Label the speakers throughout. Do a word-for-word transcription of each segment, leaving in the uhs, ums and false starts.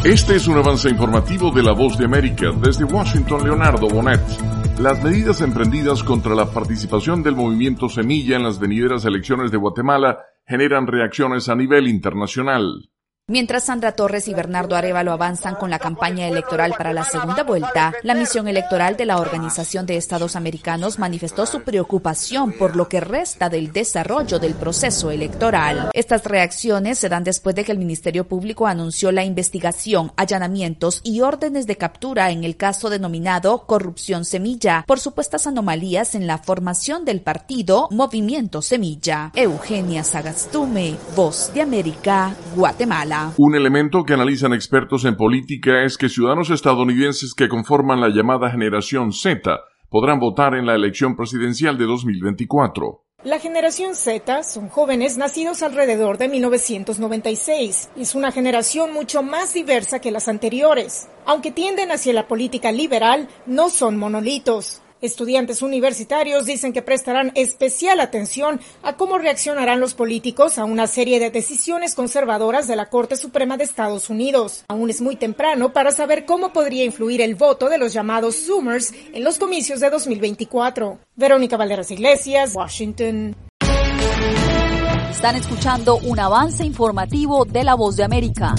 Speaker 1: Este es un avance informativo de La Voz de América. Desde Washington, Leonardo Bonet. Las medidas emprendidas contra la participación del movimiento Semilla en las venideras elecciones de Guatemala generan reacciones a nivel internacional.
Speaker 2: Mientras Sandra Torres y Bernardo Arévalo avanzan con la campaña electoral para la segunda vuelta, la misión electoral de la Organización de Estados Americanos manifestó su preocupación por lo que resta del desarrollo del proceso electoral. Estas reacciones se dan después de que el Ministerio Público anunció la investigación, allanamientos y órdenes de captura en el caso denominado Corrupción Semilla por supuestas anomalías en la formación del partido Movimiento Semilla. Eugenia Sagastume, Voz de América, Guatemala.
Speaker 1: Un elemento que analizan expertos en política es que ciudadanos estadounidenses que conforman la llamada generación Z podrán votar en la elección presidencial de dos mil veinticuatro.
Speaker 3: La generación Z son jóvenes nacidos alrededor de mil novecientos noventa y seis. Es una generación mucho más diversa que las anteriores. Aunque tienden hacia la política liberal, no son monolitos. Estudiantes universitarios dicen que prestarán especial atención a cómo reaccionarán los políticos a una serie de decisiones conservadoras de la Corte Suprema de Estados Unidos. Aún es muy temprano para saber cómo podría influir el voto de los llamados Zoomers en los comicios de dos mil veinticuatro. Verónica Valderas Iglesias, Washington.
Speaker 4: Están escuchando un avance informativo de La Voz de América.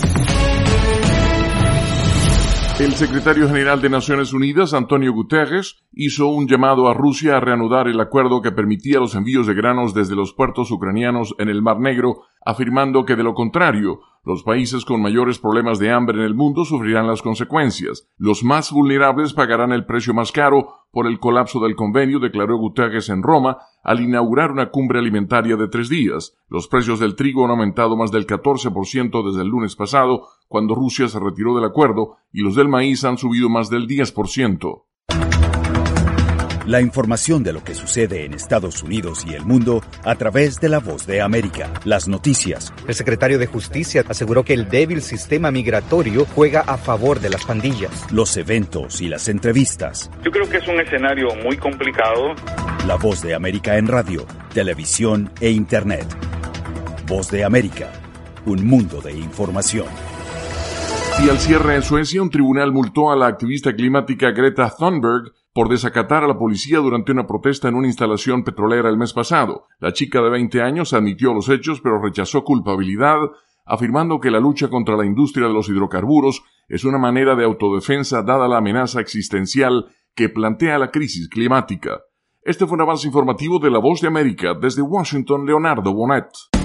Speaker 1: El secretario general de Naciones Unidas, Antonio Guterres, hizo un llamado a Rusia a reanudar el acuerdo que permitía los envíos de granos desde los puertos ucranianos en el Mar Negro, afirmando que de lo contrario, los países con mayores problemas de hambre en el mundo sufrirán las consecuencias. Los más vulnerables pagarán el precio más caro por el colapso del convenio, declaró Guterres en Roma al inaugurar una cumbre alimentaria de tres días. Los precios del trigo han aumentado más del catorce por ciento desde el lunes pasado, cuando Rusia se retiró del acuerdo, y los del maíz han subido más del diez por ciento.
Speaker 5: La información de lo que sucede en Estados Unidos y el mundo a través de La Voz de América. Las noticias.
Speaker 6: El secretario de Justicia aseguró que el débil sistema migratorio juega a favor de las pandillas.
Speaker 5: Los eventos y las entrevistas.
Speaker 7: Yo creo que es un escenario muy complicado.
Speaker 5: La Voz de América en radio, televisión e internet. Voz de América, un mundo de información.
Speaker 1: Y al cierre en Suecia, un tribunal multó a la activista climática Greta Thunberg por desacatar a la policía durante una protesta en una instalación petrolera el mes pasado. La chica de veinte años admitió los hechos, pero rechazó culpabilidad, afirmando que la lucha contra la industria de los hidrocarburos es una manera de autodefensa dada la amenaza existencial que plantea la crisis climática. Este fue un avance informativo de La Voz de América. Desde Washington, Leonardo Bonet.